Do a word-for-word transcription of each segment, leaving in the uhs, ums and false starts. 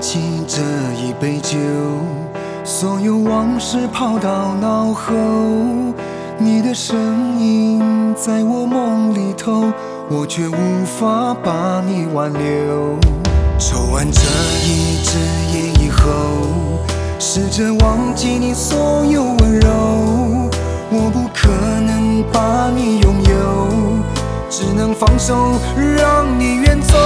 起这一杯酒，所有往事抛到脑后。你的声音在我梦里头，我却无法把你挽留。抽完这一支烟以后，试着忘记你所有温柔。我不可能把你拥有，只能放手让你远走。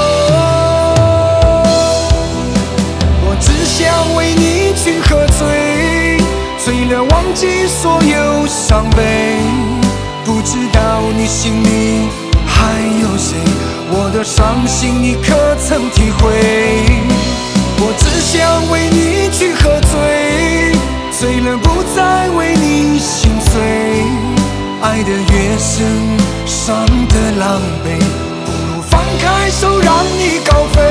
我只想为你去喝醉，醉了忘记所有伤悲。不知道你心里还有谁，我的伤心你可曾体会？我只想为你去喝醉，醉了不再为你心碎。爱得越深，伤得狼狈，不如放开手让你高飞。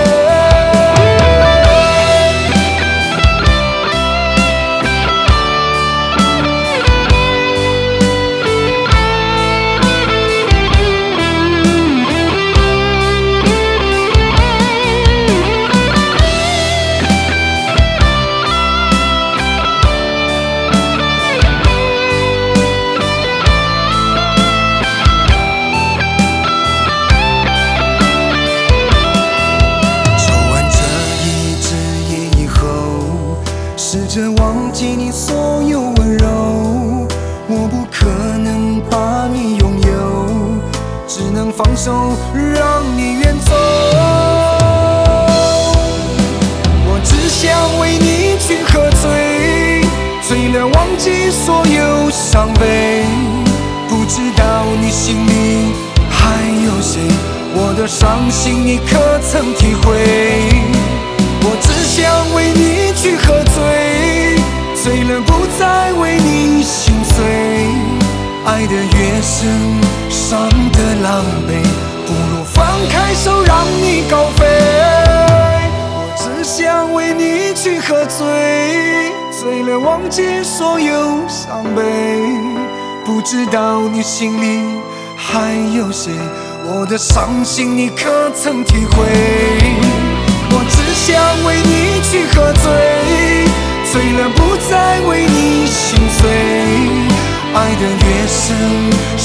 试着忘记你所有温柔，我不可能把你拥有，只能放手让你远走。我只想为你去喝醉，醉了忘记所有伤悲。不知道你心里还有谁，我的伤心你可曾体会？我只想为你去喝醉，醉了不再为你心碎。爱得越深，伤得狼狈，不如放开手让你高飞。我只想为你去喝醉，醉了忘记所有伤悲。不知道你心里还有谁，我的伤心你可曾体会？我只想为你去喝醉，醉了不再为你心碎。爱得越深，